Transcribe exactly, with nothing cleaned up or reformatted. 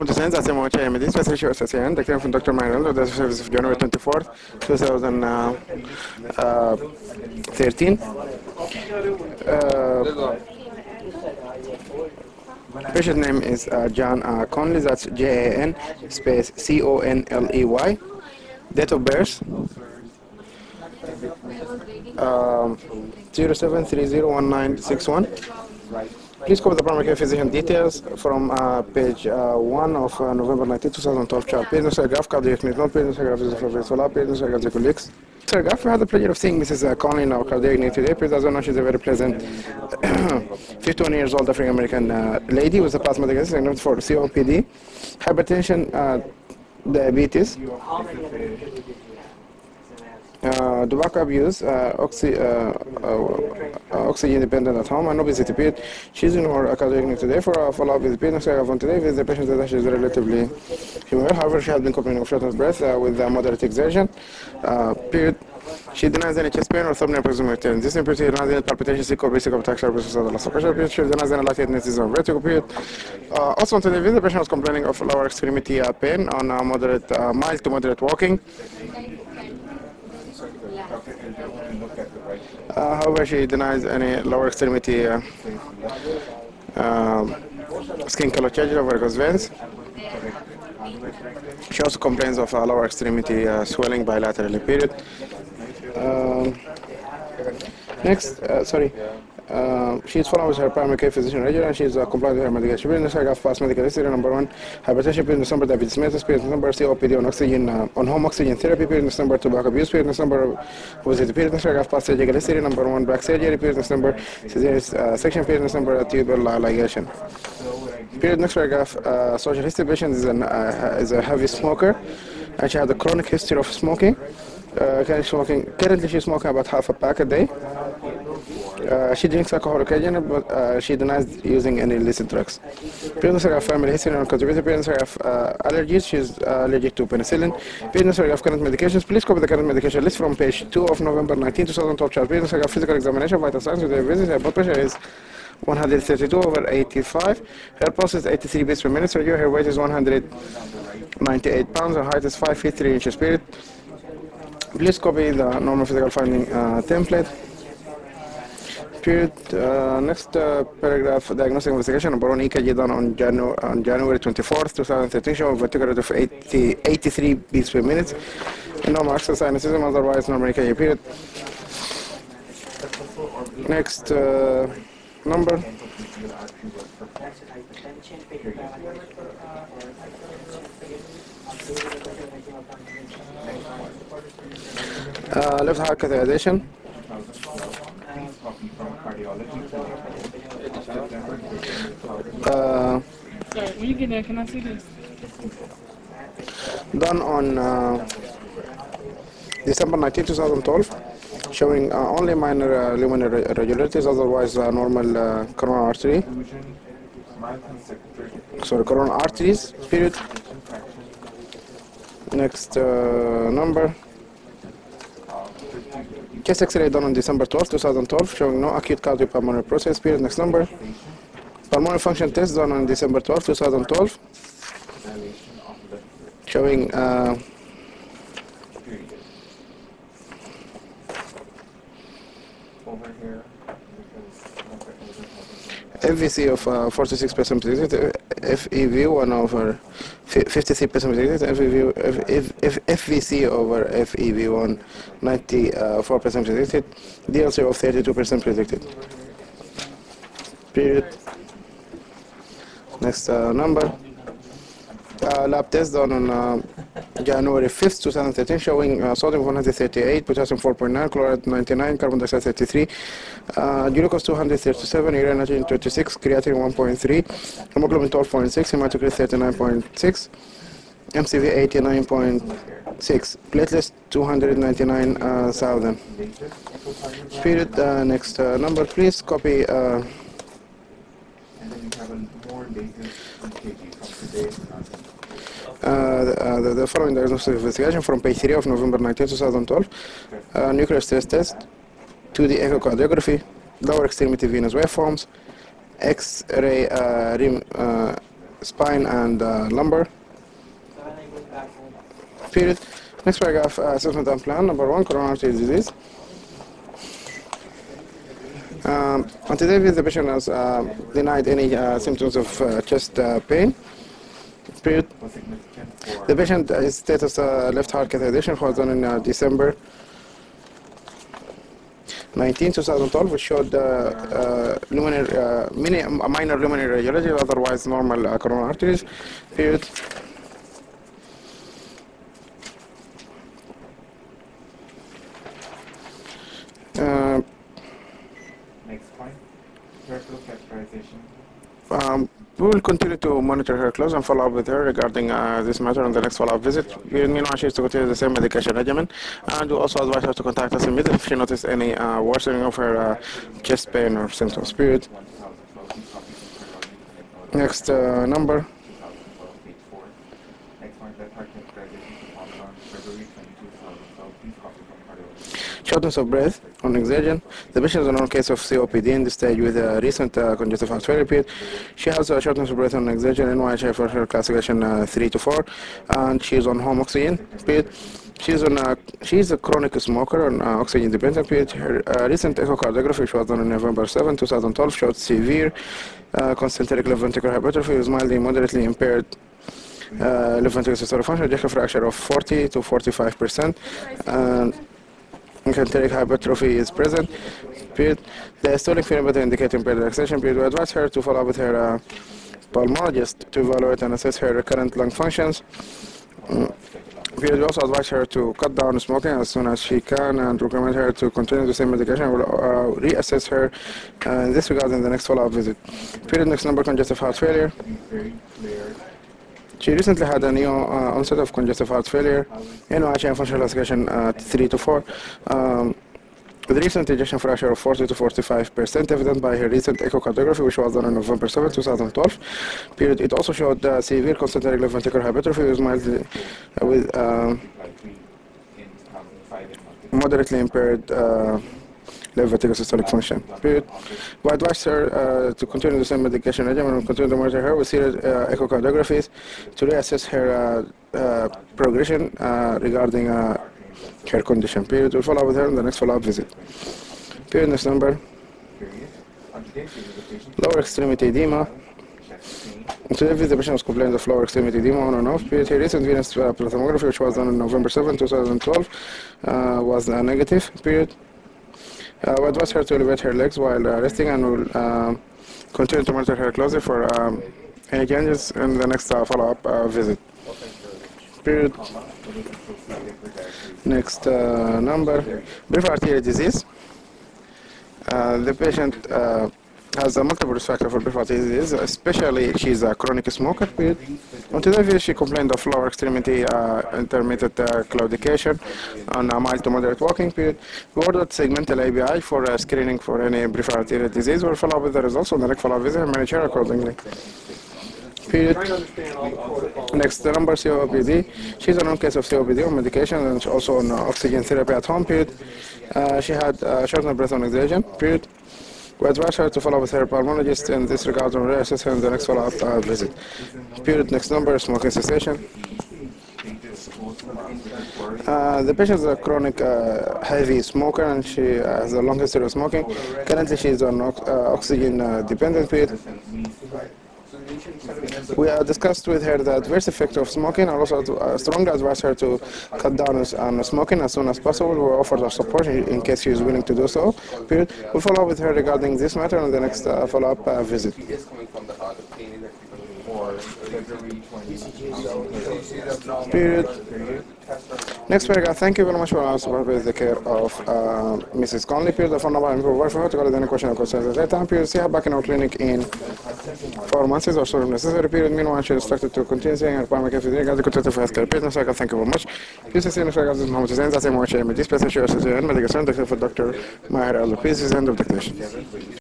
Science at M H M D, special show association, the claim from Doctor Manuel, the service of January twenty-fourth, twenty thirteen. Uh, patient name is uh, John uh, Conley, that's J A N space C O N L E Y. Date of birth um, zero seven three zero one nine six one. Please cover the primary care physician details from uh, page uh, one of uh, November nineteenth, twenty twelve chart. Page no graph, cardiac mid page no graph is for solar, page no graph is colleagues. Sir Gaff, we had the pleasure of seeing Missus Uh, Conley in our cardiac need today. Please, as you know, she's a very pleasant fifty-one years old African American uh, lady with a plasma diagnosis for C O P D, hypertension, uh, diabetes. Uh, tobacco abuse, uh, oxy, uh, uh, oxygen dependent at home, and obesity period. She's in her cardiac need today for a follow-up with the patient. So I have on today with the patient that she is relatively female. However, she has been complaining of shortness of breath uh, with uh, moderate exertion. Uh, period. She denies any chest pain or thumbnail proximal return. This impurity denies any palpitation, sick or basic of attack, of the loss of pressure. Period. She denies any lightheadedness or vertigo. Period. Uh, also on today, the patient was complaining of lower extremity uh, pain on uh, moderate, uh, mild to moderate walking. Uh, however, she denies any lower extremity uh, um, skin color change or varicose veins. She also complains of uh, lower extremity uh, swelling bilaterally. Period. Um, next, uh, sorry. Uh, she is following with her primary care physician regularly, and she is uh, compliant with her medication. Period. Next, I have past medical history. Number one, hypertension. Period. Number diabetes mellitus. Period. Number C O P D on oxygen uh, on home oxygen therapy. Period. Number tobacco abuse. Period. Number obesity. Period. Next, I have past surgical history. Number one, back surgery. Period. Number cesarean uh, section. Period. Number tubal uh, ligation. Period. Next paragraph. Uh, social history. Patient is, an, uh, is a heavy smoker, and she had a chronic history of smoking. Uh, currently smoking. Currently, she's smoking about half a pack a day. Uh, she drinks alcohol occasionally, but uh, she denies using any illicit drugs. Parents have family history and contributor. Parents have uh, allergies. She's uh, allergic to penicillin. Parents have current medications. Please copy the current medication list from page two of November nineteenth, twenty twelve chart. Parents have physical examination, vital signs with their visits. Her blood pressure is one hundred thirty-two over eighty-five. Her pulse is eighty-three beats per minute. Her, her weight is one hundred ninety-eight pounds. Her height is five feet three inches. Period. Please copy the normal physical finding uh, template. Period. Uh, next uh, paragraph, diagnostic investigation. Number one, E K G done on, Janu on January twenty-fourth, twenty thirteen, showing vertical rate of eighty, eighty-three beats per minute. And normal access sinuses, otherwise normal E K G. Period. Next uh, number. Uh, left heart catheterization. Uh, Sorry, when you get there, can I see this? Done on uh, December nineteenth, twenty twelve, showing uh, only minor uh, luminal irregularities, otherwise uh, normal uh, coronary artery. Sorry, coronary arteries. Period. Next uh, number. Chest X-ray done on December twelfth, twenty twelve, showing no acute cardiopulmonary process. Period. Next number. Pulmonary function test done on December twelfth, twenty twelve, showing uh, F V C of uh, forty-six percent predicted, F E V one over fifty-three percent predicted, F E V, F, F, F, F V C over F E V one ninety-four percent predicted, D L C of thirty-two percent predicted. Period. Next uh, number. Uh, lab test done on uh, January fifth, twenty thirteen, showing uh, sodium one hundred thirty-eight, potassium four point nine, chloride ninety-nine, carbon dioxide thirty-three, uh, glucose two hundred thirty-seven, urea nitrogen twenty-six, creatinine one point three, hemoglobin twelve point six, hematocrit thirty-nine point six, M C V eighty-nine point six, platelets two hundred ninety-nine thousand. Period. Uh, next uh, number, please copy. Uh, Uh, the, uh, the, the following diagnostic investigation from page three of November nineteenth, twenty twelve. Uh, nuclear stress test, two D echocardiography, lower extremity venous waveforms, X-ray uh, rim, uh, spine and uh, lumbar. Period. Next paragraph, uh, assessment and plan. Number one, coronary artery disease. Um, on today, the patient has uh, denied any uh, symptoms of uh, chest uh, pain. Period. The patient, uh, his status uh, left heart catheterization was done in uh, December nineteenth, twenty twelve, which showed uh, uh, luminary, uh, mini, minor luminary radiology, otherwise normal uh, coronary arteries. Period. Uh, Next point, careful catheterization. Um, we will continue to monitor her close and follow up with her regarding uh, this matter on the next follow-up visit. We need she is to continue the same medication regimen, and we also advise her to contact us immediately if she notices any uh, worsening of her uh, chest pain or symptoms. Period. Next uh, number. Shortness of breath on exertion. The patient is a known case of C O P D in this stage with a recent uh, congestive heart failure. Period. She has a shortness of breath on exertion, N Y H A for her classification uh, three to four, and she is on home oxygen. Period. She is on a, she is a chronic smoker on uh, oxygen dependent. Period. Her uh, recent echocardiography, which was done on November seventh, twenty twelve, showed severe uh, concentric left ventricular hypertrophy with mildly moderately impaired uh, left ventricular systolic function, ejection fraction of forty to forty-five percent. And Concentric hypertrophy is present. Period. The systolic phenomenon indicating impaired relaxation. Period. We advise her to follow up with her uh, pulmonologist to evaluate and assess her current lung functions. Mm. Period. We also advise her to cut down smoking as soon as she can and recommend her to continue the same medication. We'll uh, reassess her uh, in this regard in the next follow-up visit. Period. Next number, congestive heart failure. She recently had a new uh, onset of congestive heart failure, N Y H A functional classification uh, three to four. Um, with recent ejection fraction of forty to forty-five percent, evident by her recent echocardiography, which was done on November seventh, twenty twelve. Period. It also showed uh, severe concentric left ventricular hypertrophy with mildly, uh, with uh, moderately impaired uh, left ventricular systolic function. Period. We advise her uh, to continue the same medication regimen and continue to monitor her with serious uh, echocardiographies to reassess her uh, uh, progression uh, regarding uh, her condition. Period. We'll follow up with her in the next follow-up visit. Period. Next number. Lower extremity edema. Today, the patient was complaining of lower extremity edema on and off. Period. Her recent venous uh, plethysmography, which was done on November seventh, twenty twelve, uh, was uh, negative. Period. Uh, we advise her to elevate her legs while uh, resting, and will uh, continue to monitor her closely for um, any changes in the next uh, follow-up uh, visit. Period. Next uh, number, peripheral arterial disease. Uh, the patient uh, has a multiple risk factor for peripheral arterial disease, especially she's a chronic smoker. Period. On today, she complained of lower extremity uh, intermittent uh, claudication on a mild to moderate walking. Period. We ordered segmental A B I for uh, screening for any peripheral arterial disease. We'll follow up with the results on the next follow-up visit and manage her accordingly. Period. Next, the number C O P D. She's a known case of C O P D on medication and also on uh, oxygen therapy at home. Period. Uh, she had uh, shortness of breath on exertion. Period. We advise her to follow up with her pulmonologist in this regard and reassess her in the next follow-up uh, visit. Period. Next number, smoking cessation. Uh, the patient is a chronic uh, heavy smoker and she uh, has a long history of smoking. Currently, she is on ox uh, oxygen uh, dependent. Period. We uh, discussed with her the adverse effect of smoking and also uh, strongly advise her to cut down on smoking as soon as possible. We offer our support in, in case she is willing to do so. Period. We'll follow up with her regarding this matter on the next uh, follow-up uh, visit. Period. Next paragraph. Thank you very much for supervising the care of uh, Missus Conley. Period. The phone number and provide for her to call any question or concerns at that time. Period. See her back in our clinic in four months or so if necessary. Period. Meanwhile, she is instructed to continue seeing her primary care physician as a consultant for healthcare. Period. Next paragraph. Thank you very much. Please see next paragraph. This is Mohammed Hussein. That's a more shame. This passage is a medical center for Doctor Maher Al. Please, end of declaration.